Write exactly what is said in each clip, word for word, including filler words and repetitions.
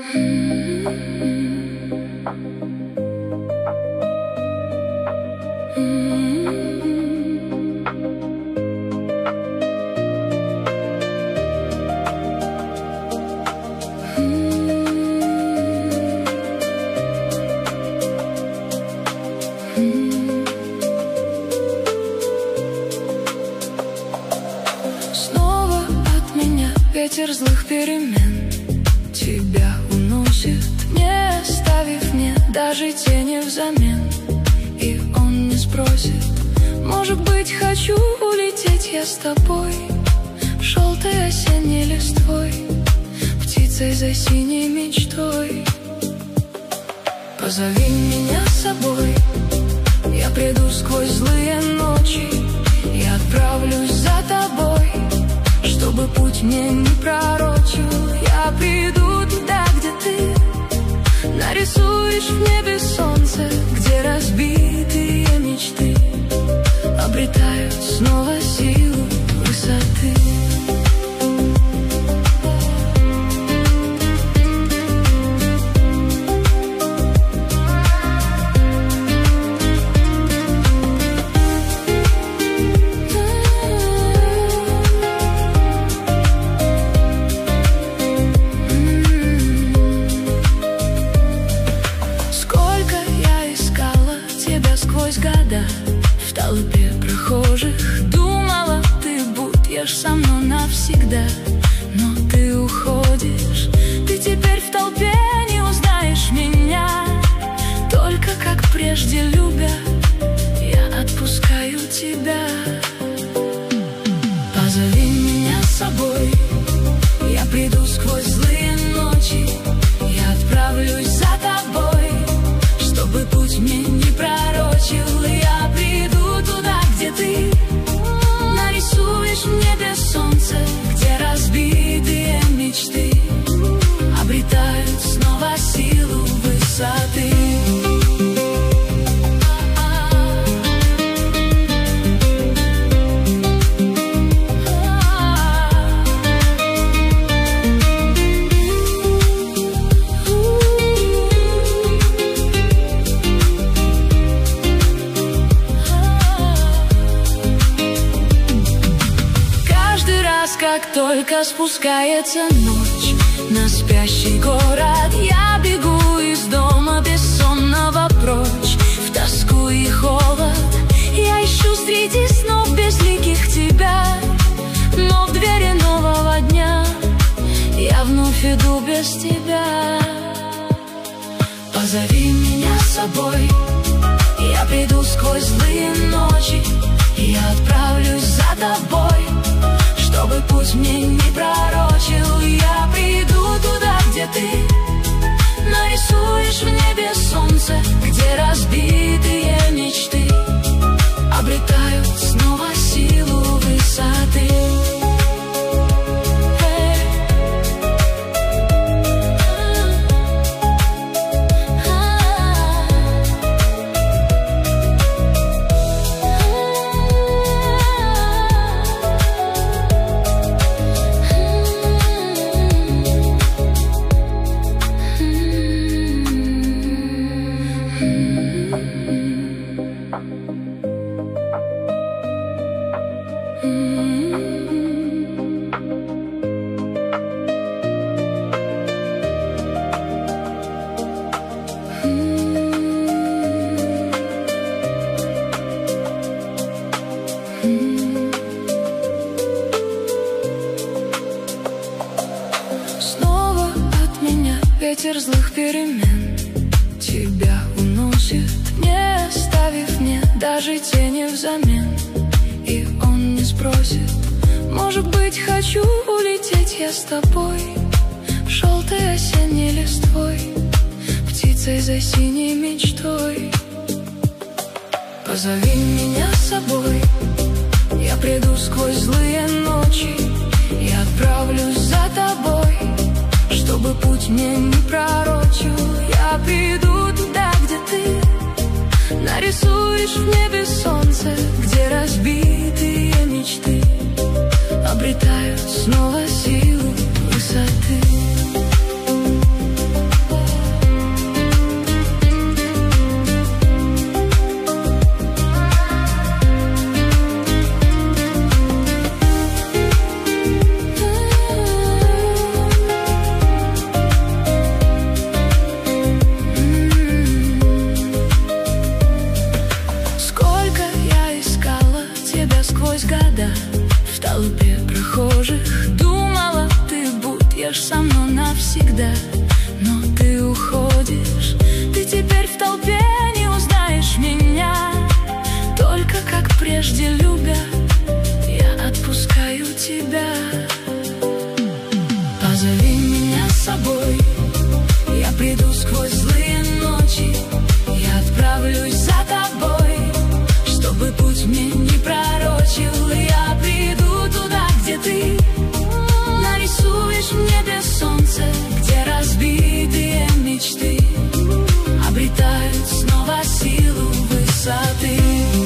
Ветер злых перемен тебя уносит, не оставив мне даже тени взамен. И он не спросит, может быть, хочу улететь я с тобой, желтой осенней листвой, птицей за синей мечтой. Позови меня с собой, я приду сквозь злые ночи, я отправлюсь за тобой, чтобы путь мне не пророчил. Я приду туда, где ты нарисуешь в небе солнце, где разбитые мечты обретают снова силу высоты. В толпе прохожих думала, ты будешь со мной навсегда, но ты уходишь. Ты теперь в толпе не узнаешь меня, только как прежде любя, я отпускаю тебя. Позови меня с собой, я приду сквозь злые ночи, я отправлюсь за тобой, чтобы путь мне не пророчил. Я приду туда, где ты нарисуешь в небе солнце, где разбитые мечты обретают снова силу высоты. Как только спускается ночь на спящий город, я бегу из дома бессонного прочь, в тоску и холод. Я ищу среди снов безликих тебя, но в двери нового дня я вновь иду без тебя. Позови меня с собой, я приду сквозь злые ночи, я отправлюсь за тобой, чтобы путь мне не пророчил. Я приду туда, где ты нарисуешь в небе солнце, где разбитые мечты обретают снова силу высоты. Снова от меня ветер злых перемен тебя уносит, не оставив мне даже тени взамен. И он не спросит, может быть, хочу улететь я с тобой, желтой осенней листвой, птицей за синей мечтой. Позови меня с собой, я приду сквозь злые ночи, я отправлюсь за тобой, чтобы путь мне не пророчил. Я приду туда, где ты нарисуешь в небе солнце, где разбитые мечты обретают снова силу высоты. придешь со мной навсегда. Но ты уходишь, ты теперь в толпе не узнаешь меня. Только как прежде любя, я отпускаю тебя. Позови меня с собой, я приду сквозь злые ночи. Я отправлюсь за тобой, чтобы путь мне не пророчил. Я приду туда, где ты нарисуешь в небе солнце, где разбитые мечты обретают снова силу высоты.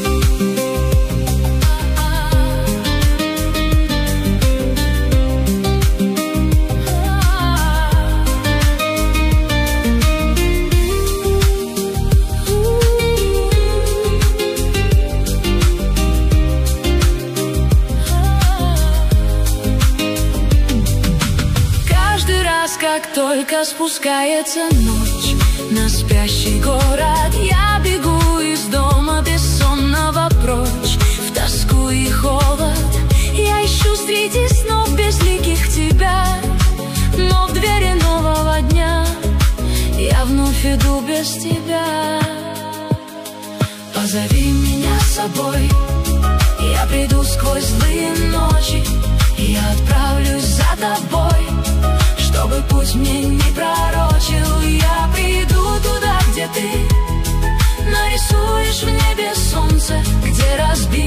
Как только спускается ночь на спящий город, я бегу из дома бессонного прочь, в тоску и холод. Я ищу среди снов безликих тебя, но в двери нового дня я вновь иду без тебя. Позови меня с собой, я приду сквозь злые ночи. Я отправлюсь за тобой, чтобы путь мне не пророчил. Я приду туда, где ты нарисуешь в небе солнце, где разбит